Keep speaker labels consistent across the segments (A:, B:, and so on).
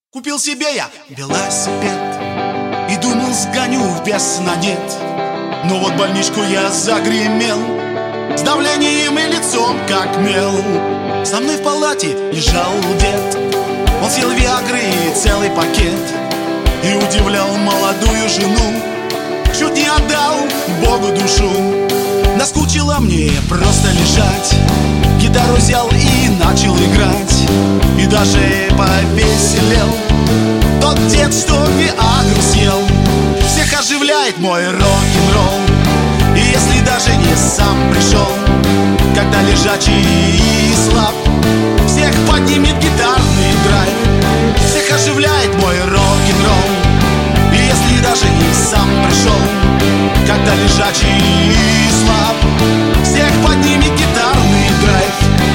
A: Купил себе я велосипед и думал, сгоню без на нет. Но вот больничку я загремел с давлением и лицом как мел. Со мной в палате лежал дед, он съел виагры и целый пакет и удивлял молодую жену, чуть не отдал Богу душу. Наскучило мне просто лежать, гитару взял и начал играть, и даже повеселел тот дед, что виагру съел. Всех оживляет мой рок-н-ролл, и если даже не сам пришел, когда лежачий и слаб, всех поднимет гитарный драйв. Всех оживляет мой рок-н-ролл, и если даже не сам пришел, когда лежачий и слаб, всех поднимет гитарный драйв.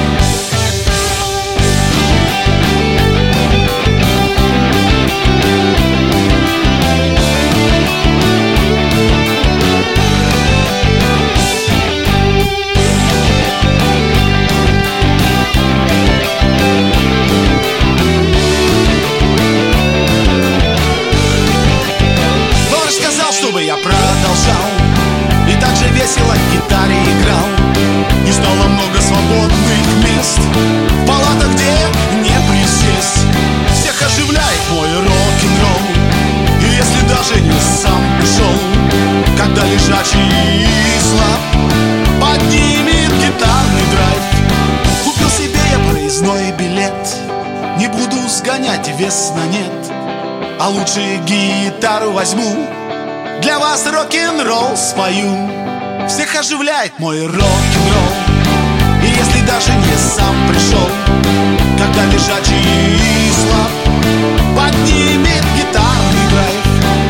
A: Чтобы я продолжал и так же весело к гитаре играл, и стало много свободных мест в палатах, где не присесть. Всех оживляет мой рок-н-ролл, и если даже не сам пришел, когда лежачий и слаб, поднимет гитарный драйв. Купил себе я проездной билет, не буду сгонять вес на нет, а лучше гитару возьму, для вас рок-н-ролл спою. Всех оживляет мой рок-н-ролл, и если даже не сам пришел, когда лежачий и слаб, поднимет гитарный драйв.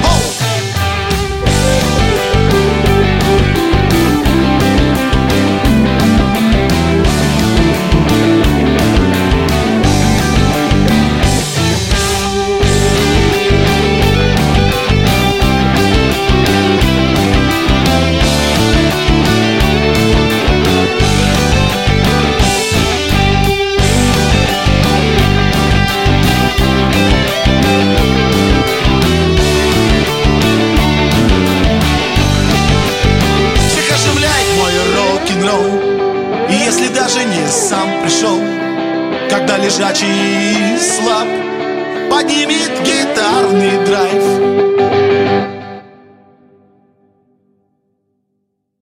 A: И если даже не сам пришел, когда лежачий и слаб, поднимет гитарный драйв.